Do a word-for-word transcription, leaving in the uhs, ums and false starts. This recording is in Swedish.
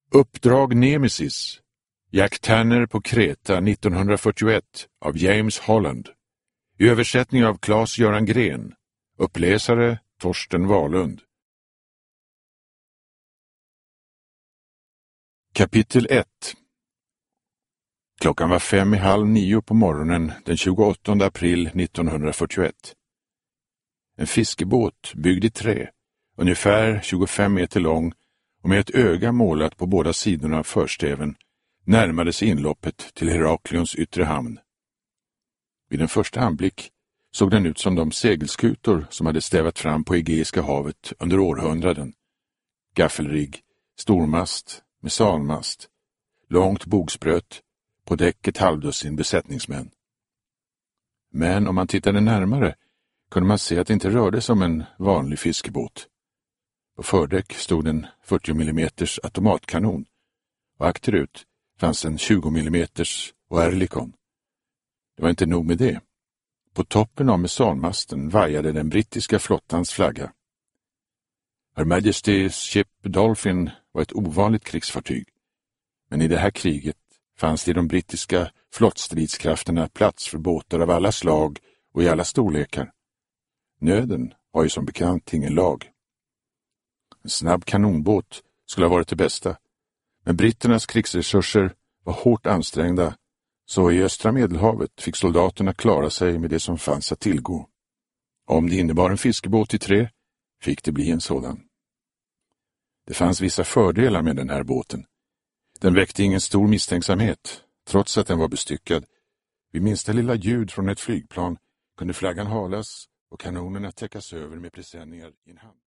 Uppdrag Nemesis. Jack Tanner på Kreta nittonhundrafyrtioett av James Holland. I översättning av Claes-Göran Gren. Uppläsare Torsten Wahlund. Kapitel ett. Klockan var fem i halv nio på morgonen den tjugoåttonde april nittonhundrafyrtioett. En fiskebåt byggd i trä, ungefär tjugofem meter lång och med ett öga målat på båda sidorna av förstäven, närmade sig inloppet till Heraklions yttre hamn. Vid en första anblick såg den ut som de segelskutor som hade stävat fram på Egeiska havet under århundraden. Gaffelrigg, stormast, med salmast, långt bogspröt, på däcket halvdussin besättningsmän. Men om man tittade närmare kunde man se att det inte rörde sig om en vanlig fiskebåt. På fördäck stod en fyrtio millimeters automatkanon och akterut fanns en tjugo millimeters Oerlikon. Det var inte nog med det. På toppen av mesanmasten vajade den brittiska flottans flagga. Her Majesty's Ship Dolphin var ett ovanligt krigsfartyg, men i det här kriget fanns det i de brittiska flottstridskrafterna plats för båtar av alla slag och i alla storlekar. Nöden var ju som bekant ingen lag. En snabb kanonbåt skulle ha varit det bästa, men britternas krigsresurser var hårt ansträngda, så i östra Medelhavet fick soldaterna klara sig med det som fanns att tillgå. Om det innebar en fiskebåt i trä, fick det bli en sådan. Det fanns vissa fördelar med den här båten. Den väckte ingen stor misstänksamhet, trots att den var bestyckad. Vid minsta lilla ljud från ett flygplan kunde flaggan halas och kanonerna täckas över med presenningar i en hand.